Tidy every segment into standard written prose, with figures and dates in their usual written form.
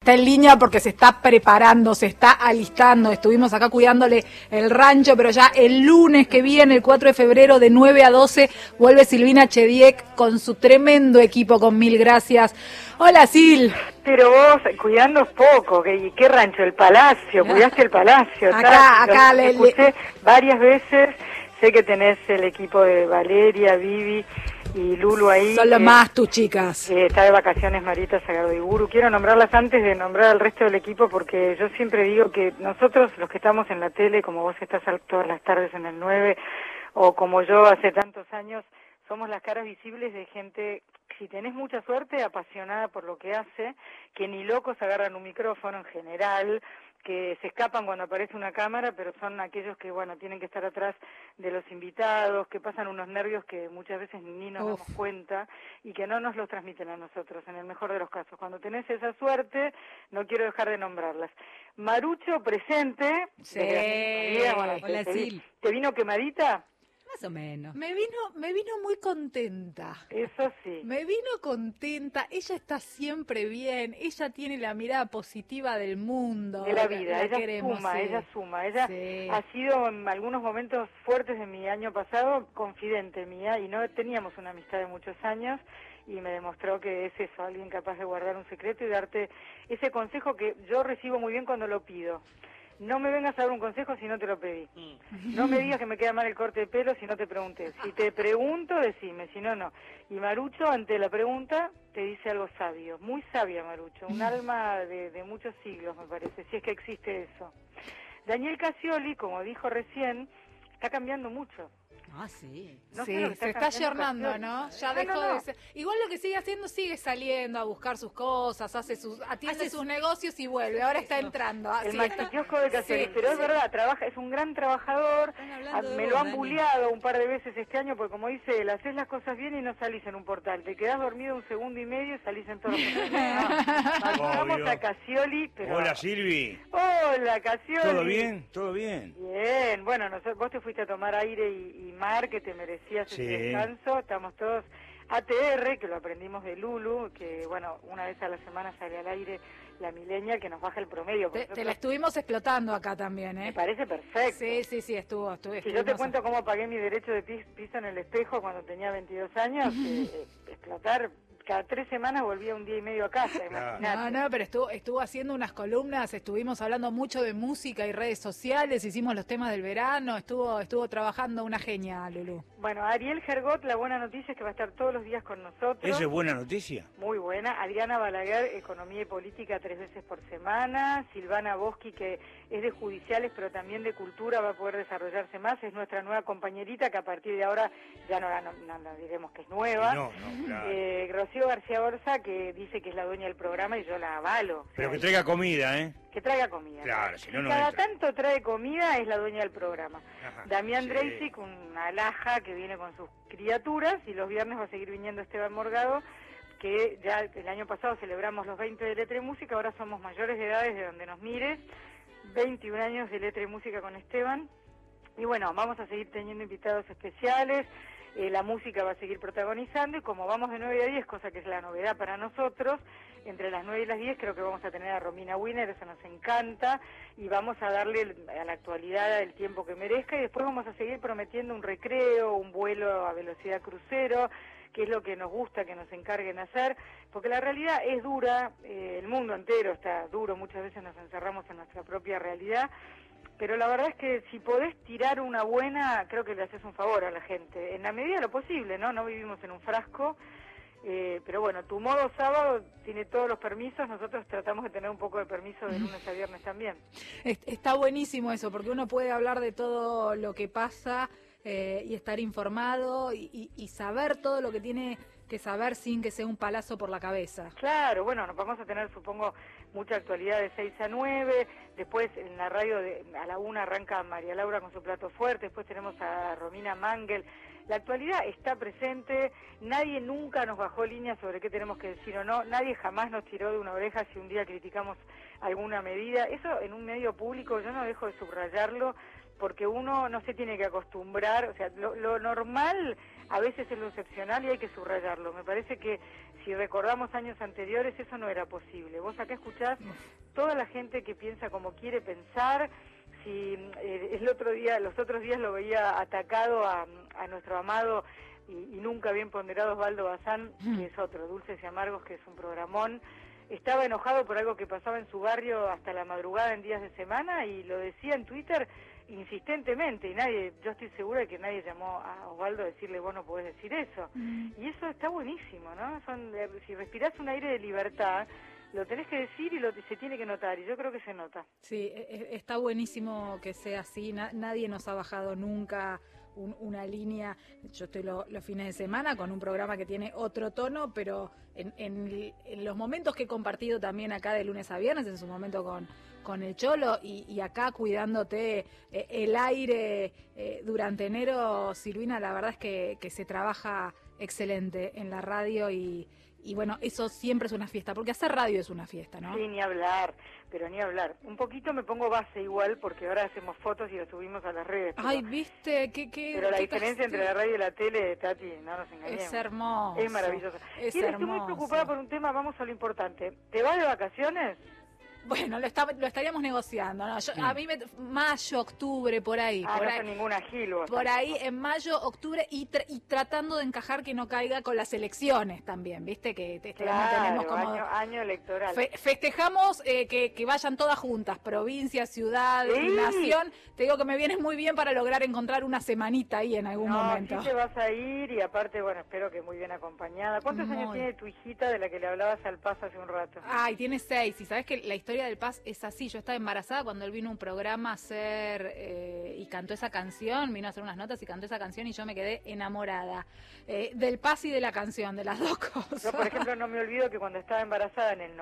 está en línea porque se está preparando, se está alistando. Estuvimos acá cuidándole el rancho, pero ya el lunes que viene, el 4 de febrero, de 9 a 12, vuelve Silvina Chediek con su tremendo equipo, con Mil Gracias. Hola, Sil. Pero vos, cuidando poco, ¿qué rancho? El Palacio, cuidaste el Palacio. Acá le escuché varias veces, sé que tenés el equipo de Valeria, Vivi y Lulu ahí. Son lo más tus chicas. Está de vacaciones Marita Sagardiburu. Quiero nombrarlas antes de nombrar al resto del equipo porque yo siempre digo que nosotros, los que estamos en la tele, como vos estás todas las tardes en el 9, o como yo hace tantos años, somos las caras visibles de gente, si tenés mucha suerte, apasionada por lo que hace, que ni locos agarran un micrófono en general, que se escapan cuando aparece una cámara, pero son aquellos que, bueno, tienen que estar atrás de los invitados, que pasan unos nervios que muchas veces ni nos damos cuenta y que no nos los transmiten a nosotros, en el mejor de los casos. Cuando tenés esa suerte, no quiero dejar de nombrarlas. Marucho, presente. Sí. Hola, Sil. ¿Te vino quemadita? Más o menos. Me vino muy contenta. Eso sí. Me vino contenta. Ella está siempre bien. Ella tiene la mirada positiva del mundo. De la vida. Ella queremos, suma, sí. ella suma. Ella sí. ha sido en algunos momentos fuertes de mi año pasado confidente mía y no teníamos una amistad de muchos años y me demostró que es eso, alguien capaz de guardar un secreto y darte ese consejo que yo recibo muy bien cuando lo pido. No me vengas a dar un consejo si no te lo pedí. No me digas que me queda mal el corte de pelo si no te pregunté. Si te pregunto, decime, si no, no. Y Marucho, ante la pregunta, te dice algo sabio. Muy sabia, Marucho. Un alma de muchos siglos, me parece, si es que existe eso. Daniel Casioli, como dijo recién, está cambiando mucho. Ah, sí. No sí, sé lo que se está ayornando, ¿no? Ya dejó de ser. Igual lo que sigue haciendo, sigue saliendo a buscar sus cosas, atiende sus negocios y vuelve. Ahora está entrando. El maquikiosco de Casioli, sí, pero sí. es verdad, es un gran trabajador. Me lo han bulleado un par de veces este año, porque como dice él, haces las cosas bien y no salís en un portal. Te quedás dormido un segundo y medio y salís en todos los portales. Vamos a Casioli, pero... Hola, Silvi. Hola, Casioli. ¿Todo bien? ¿Todo bien? Bien, bueno, vos te fuiste a tomar aire y mar, que te merecías ese descanso. Estamos todos ATR, que lo aprendimos de Lulu, que bueno, una vez a la semana sale al aire la millennial, que nos baja el promedio. Te la estuvimos explotando acá también, ¿eh? Me parece perfecto. Sí, estuvo. Si yo te cuento cómo pagué mi derecho de piso en el espejo cuando tenía 22 años, explotar... Cada 3 semanas volvía un día y medio a casa, imagínate. No, pero estuvo haciendo unas columnas, estuvimos hablando mucho de música y redes sociales, hicimos los temas del verano, estuvo trabajando una genia, Lulú. Bueno, Ariel Gergot, la buena noticia es que va a estar todos los días con nosotros. ¿Eso es buena noticia? Muy buena. Adriana Balaguer, Economía y Política 3 veces por semana. Silvana Boschi, que es de Judiciales, pero también de Cultura, va a poder desarrollarse más. Es nuestra nueva compañerita, que a partir de ahora ya no diremos que es nueva. No, claro. Rocío García Borsa, que dice que es la dueña del programa y yo la avalo. Pero que traiga comida, ¿eh? Que traiga comida. Claro, si no, no cada entra. tanto trae comida, es la dueña del programa. Ajá, Damián sí. Dreisig, una alhaja que viene con sus criaturas, y los viernes va a seguir viniendo Esteban Morgado, que ya el año pasado celebramos los 20 de Letra y Música, ahora somos mayores de edades de donde nos mires, 21 años de Letra y Música con Esteban, y bueno, vamos a seguir teniendo invitados especiales. La música va a seguir protagonizando y como vamos de 9 a 10, cosa que es la novedad para nosotros, entre las 9 y las 10 creo que vamos a tener a Romina Winner, eso nos encanta, y vamos a darle a la actualidad el tiempo que merezca y después vamos a seguir prometiendo un recreo, un vuelo a velocidad crucero, que es lo que nos gusta que nos encarguen hacer, porque la realidad es dura, el mundo entero está duro, muchas veces nos encerramos en nuestra propia realidad, pero la verdad es que si podés tirar una buena, creo que le haces un favor a la gente, en la medida de lo posible, ¿no? No vivimos en un frasco, pero bueno, tu modo sábado tiene todos los permisos, nosotros tratamos de tener un poco de permiso de lunes a viernes también. Está buenísimo eso, porque uno puede hablar de todo lo que pasa y estar informado y saber todo lo que tiene que saber sin que sea un palazo por la cabeza. Claro, bueno, nos vamos a tener, supongo, mucha actualidad de 6 a 9, después en la radio a la 1 arranca María Laura con su plato fuerte, después tenemos a Romina Mangel. La actualidad está presente, nadie nunca nos bajó línea sobre qué tenemos que decir o no, nadie jamás nos tiró de una oreja si un día criticamos alguna medida. Eso en un medio público yo no dejo de subrayarlo, porque uno no se tiene que acostumbrar, o sea, lo normal a veces es lo excepcional y hay que subrayarlo. Me parece que si recordamos años anteriores eso no era posible. Vos acá escuchás toda la gente que piensa como quiere pensar. Si los otros días lo veía atacado a nuestro amado y nunca bien ponderado Osvaldo Bazán, que es otro, Dulces y Amargos, que es un programón. Estaba enojado por algo que pasaba en su barrio hasta la madrugada en días de semana y lo decía en Twitter insistentemente y yo estoy segura de que nadie llamó a Osvaldo a decirle vos no podés decir eso. Y eso está buenísimo, ¿no? Si respirás un aire de libertad, lo tenés que decir y se tiene que notar, y yo creo que se nota. Sí, está buenísimo que sea así, nadie nos ha bajado nunca una línea. Yo estoy los fines de semana con un programa que tiene otro tono, pero en los momentos que he compartido también acá de lunes a viernes, en su momento con el Cholo y acá cuidándote el aire durante enero, Silvina, la verdad es que se trabaja excelente en la radio y bueno, eso siempre es una fiesta, porque hacer radio es una fiesta, ¿no? Sí, ni hablar, pero ni hablar. Un poquito me pongo base igual, porque ahora hacemos fotos y lo subimos a las redes. Ay, ¿viste? Pero la diferencia entre la radio y la tele, Tati, no nos engañemos. Es hermoso. Es maravilloso. Estoy muy preocupada por un tema, vamos a lo importante. ¿Te vas de vacaciones? Bueno, lo estaríamos negociando, ¿no? A mí mayo, octubre, por ahí. No son ninguna gil, vos. Por ahí, en mayo, octubre, y tratando de encajar que no caiga con las elecciones también, ¿viste? Que tenemos como año electoral. Festejamos que vayan todas juntas, provincia, ciudad, nación. Te digo que me viene muy bien para lograr encontrar una semanita ahí en algún momento. Sí te vas a ir y aparte, bueno, espero que muy bien acompañada. ¿Cuántos años tiene tu hijita de la que le hablabas al Paz hace un rato? Ay, tiene 6, y sabes que la historia del Paz es así. Yo estaba embarazada cuando él vino a un programa a hacer y cantó esa canción, vino a hacer unas notas y cantó esa canción y yo me quedé enamorada del Paz y de la canción, de las dos cosas. Yo, por ejemplo, no me olvido que cuando estaba embarazada en el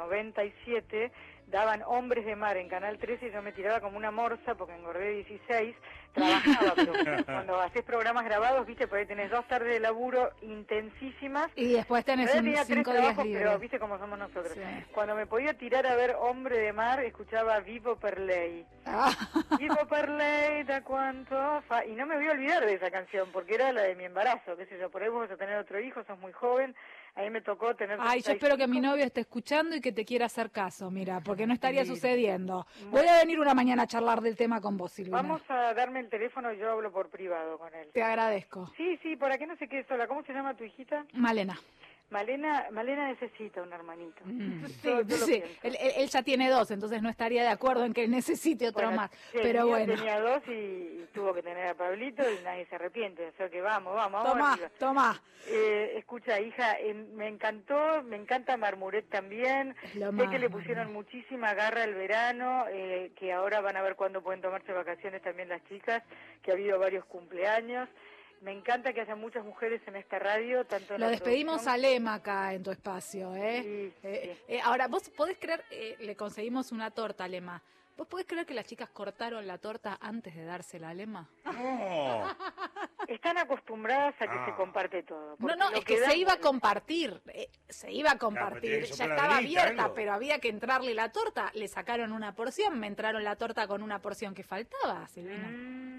97 daban Hombres de Mar en Canal 13 y yo me tiraba como una morsa porque engordé 16, trabajaba, pero cuando haces programas grabados, viste, por ahí tenés 2 tardes de laburo intensísimas. Y después tenés 5 días libres. Pero viste cómo somos nosotros. Sí. Cuando me podía tirar a ver Hombre de Mar, escuchaba Vivo per lei. Vivo per lei, da cuánto fa... Y no me voy a olvidar de esa canción, porque era la de mi embarazo, qué sé yo, por ahí vos vas a tener otro hijo, sos muy joven. A mí me tocó tener... Ay, yo espero que mi novio esté escuchando y que te quiera hacer caso, mira, porque no estaría sucediendo. Voy a venir una mañana a charlar del tema con vos, Silvina. Vamos a darme el teléfono y yo hablo por privado con él. Te agradezco. Sí, para que no se quede sola. ¿Cómo se llama tu hijita? Malena. Malena necesita un hermanito. Sí. Él ya tiene 2, entonces no estaría de acuerdo en que necesite otro más. Pero bueno. Tenía 2 y tuvo que tener a Pablito y nadie se arrepiente. O sea que vamos. Toma. Escucha, hija, me encanta Marmuret también. Sé que le pusieron muchísima garra el verano, que ahora van a ver cuándo pueden tomarse vacaciones también las chicas, que ha habido varios cumpleaños. Me encanta que haya muchas mujeres en esta radio, tanto en Lo despedimos a Lema acá en tu espacio, ¿eh? Sí. Ahora, ¿vos podés creer, le conseguimos una torta a Lema? ¿Vos podés creer que las chicas cortaron la torta antes de dársela a Lema? No. Están acostumbradas a que se comparte todo. No, es que se iba a compartir, Claro, ya estaba abierta, pero había que entrarle la torta, le sacaron una porción, me entraron la torta con una porción que faltaba, Silvina.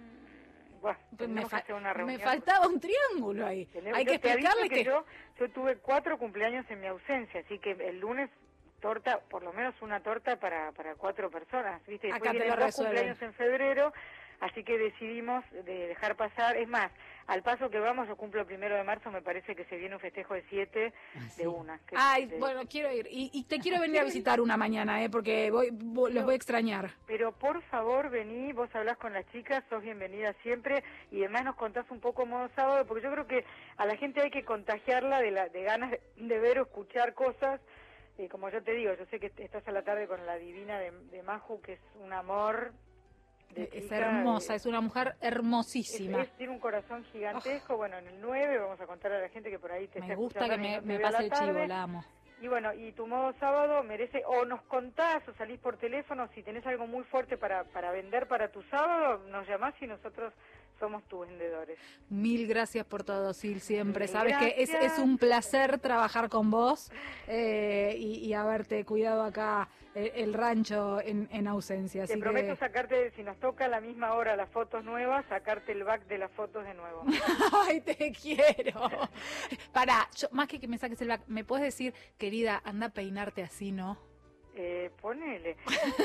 Bueno, me faltaba un triángulo ahí. Hay que explicarle que yo tuve 4 cumpleaños en mi ausencia, así que el lunes torta, por lo menos una torta para 4 personas, ¿viste? Después acá te lo 2 cumpleaños en febrero, así que decidimos de dejar pasar. Es más, al paso que vamos, yo cumplo el 1 de marzo, me parece que se viene un festejo de 7 de una. Bueno, quiero ir. Y te quiero venir a visitar una mañana, porque los voy a extrañar. Pero por favor, vení, vos hablás con las chicas, sos bienvenida siempre, y además nos contás un poco modo sábado, porque yo creo que a la gente hay que contagiarla de ganas de ver o escuchar cosas. Como yo te digo, yo sé que estás a la tarde con la divina de Maju, que es un amor... Es hermosa, es una mujer hermosísima. Tiene un corazón gigantesco. Bueno, en el 9 vamos a contar a la gente que por ahí te está gusta que escuchando me pase el chivo, la amo. Y bueno, y tu modo sábado merece, o nos contás o salís por teléfono, si tenés algo muy fuerte para vender para tu sábado, nos llamás y nosotros somos tus vendedores. Mil gracias por todo, Sil, siempre. Sí, Sabes que es gracias. un placer trabajar con vos y haberte cuidado acá el rancho en ausencia. Te Así prometo que... sacarte, si nos toca a la misma hora las fotos nuevas, sacarte el back de las fotos de nuevo. ¡Ay, te quiero! Pará, más que me saques el back, ¿me puedes decir, querida, anda a peinarte así, no? Ponele.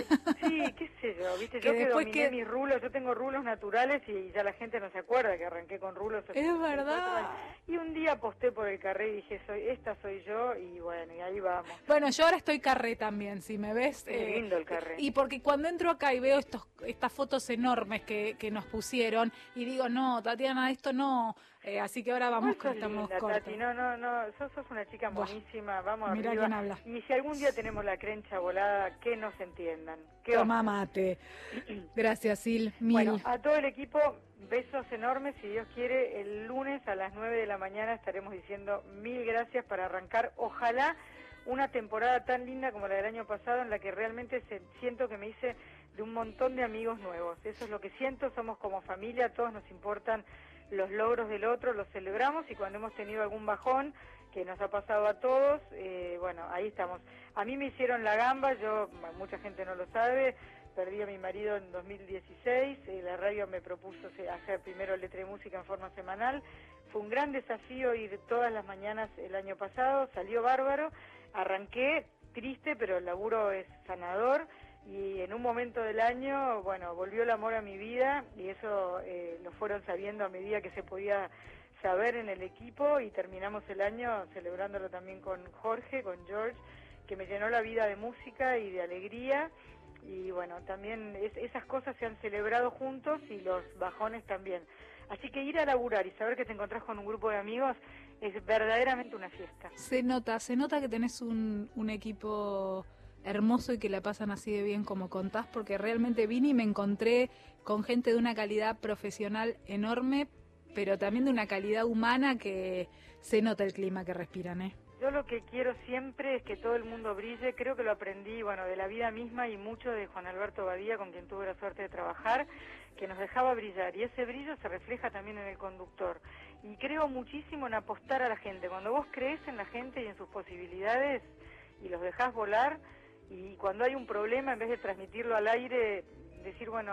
Sí, qué sé yo, viste, Que yo que después dominé mis rulos, yo tengo rulos naturales y ya la gente no se acuerda que arranqué con rulos. Es verdad. Y un día aposté por el carré y dije, esta soy yo, y bueno, y ahí vamos. Bueno, yo ahora estoy carré también, si me ves. Qué lindo el carré. Y porque cuando entro acá y veo estas fotos enormes que nos pusieron, y digo, no, Tatiana, esto no. Así que ahora vamos, Vos sos estamos linda, cortos. Tati, no, sos una chica Buah. monísima, vamos Mirá arriba. quién habla. Y si algún día tenemos la crencha volada, que nos entiendan. ¿Qué Toma onda? mate. Gracias, Sil. Mil. Bueno, a todo el equipo, besos enormes. Si Dios quiere, el lunes a las 9 de la mañana estaremos diciendo mil gracias para arrancar. Ojalá una temporada tan linda como la del año pasado, en la que realmente siento que me hice de un montón de amigos nuevos. Eso es lo que siento, somos como familia, a todos nos importan los logros del otro, los celebramos, y cuando hemos tenido algún bajón, que nos ha pasado a todos, bueno, ahí estamos. A mí me hicieron la gamba, mucha gente no lo sabe, perdí a mi marido en 2016, la radio me propuso hacer primero letra y música en forma semanal, fue un gran desafío ir todas las mañanas el año pasado, salió bárbaro, arranqué triste, pero el laburo es sanador, y en un momento del año, bueno, volvió el amor a mi vida, y eso lo fueron sabiendo a medida que se podía saber en el equipo, y terminamos el año celebrándolo también con Jorge, con George, que me llenó la vida de música y de alegría, y bueno, también esas cosas se han celebrado juntos, y los bajones también. Así que ir a laburar y saber que te encontrás con un grupo de amigos es verdaderamente una fiesta. Se nota que tenés un equipo hermoso y que la pasan así de bien como contás, porque realmente vine y me encontré con gente de una calidad profesional enorme, pero también de una calidad humana que se nota el clima que respiran, ¿eh? Yo lo que quiero siempre es que todo el mundo brille. Creo que lo aprendí, bueno, de la vida misma y mucho de Juan Alberto Badía, con quien tuve la suerte de trabajar, que nos dejaba brillar, y ese brillo se refleja también en el conductor. Y creo muchísimo en apostar a la gente. Cuando vos crees en la gente y en sus posibilidades y los dejás volar, y cuando hay un problema, en vez de transmitirlo al aire, decir, bueno,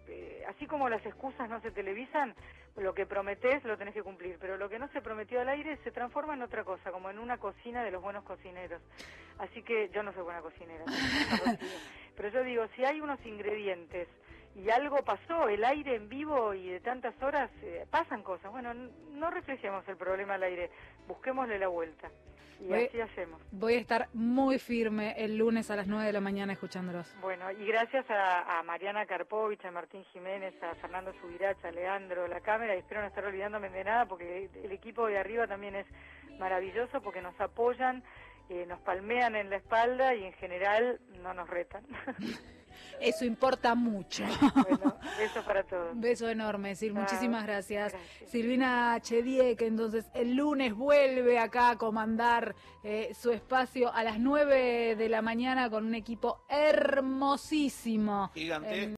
así como las excusas no se televisan, lo que prometés lo tenés que cumplir, pero lo que no se prometió al aire se transforma en otra cosa, como en una cocina de los buenos cocineros. Así que yo no soy buena cocinera, pero yo digo, si hay unos ingredientes y algo pasó, el aire en vivo y de tantas horas, pasan cosas. Bueno, no reflejemos el problema al aire, busquémosle la vuelta. Y así hacemos. Voy a estar muy firme el lunes a las 9 de la mañana escuchándolos. Bueno, y gracias a Mariana Karpovich, a Martín Jiménez, a Fernando Subirach, a Leandro, la cámara, y espero no estar olvidándome de nada, porque el equipo de arriba también es maravilloso, porque nos apoyan, nos palmean en la espalda y en general no nos retan. Eso importa mucho. Bueno, besos para todos. Un beso enorme, Sil, muchísimas gracias. Gracias. Silvina Chediek, que entonces el lunes vuelve acá a comandar su espacio a las 9 de la mañana con un equipo hermosísimo. Gigante.